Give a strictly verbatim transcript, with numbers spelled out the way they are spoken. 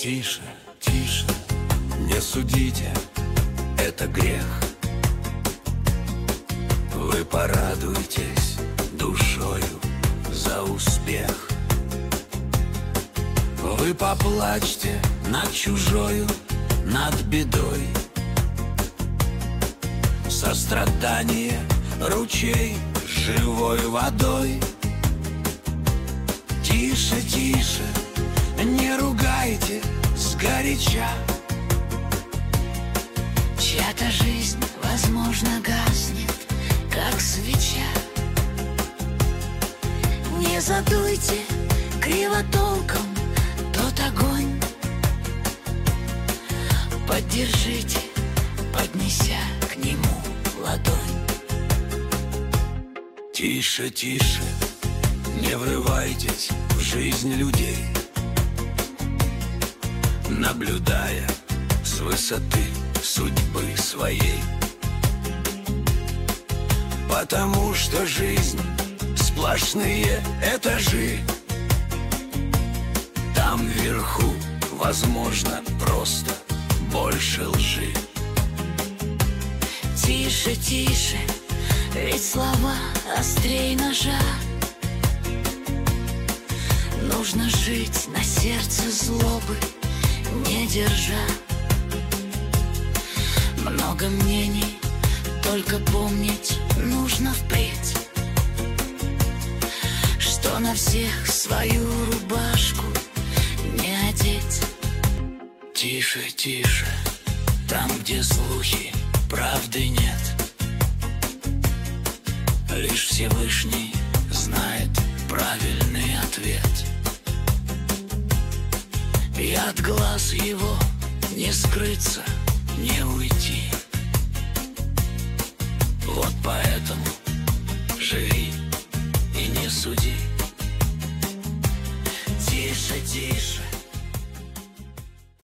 Тише, тише, не судите, это грех. Вы порадуйтесь душою за успех. Вы поплачьте над чужою, над бедой. Сострадание ручей живой водой. Тише, тише, не ругайте сгоряча. Чья-то жизнь, возможно, гаснет, как свеча. Не задуйте кривотолком тот огонь. Поддержите, поднеся к нему ладонь. Тише, тише, не врывайтесь в жизнь людей, наблюдая с высоты судьбы своей. Потому что жизнь сплошные этажи. Там вверху, возможно, просто больше лжи. Тише, тише, ведь слова острей ножа. Нужно жить на сердце злобы не держа. Много мнений, только помнить нужно впредь, что на всех свою рубашку не одеть. Тише, тише, там, где слухи, правды нет. Лишь Всевышний знает правильный ответ. И от глаз его не скрыться, не уйти. Вот поэтому живи и не суди. Тише, тише,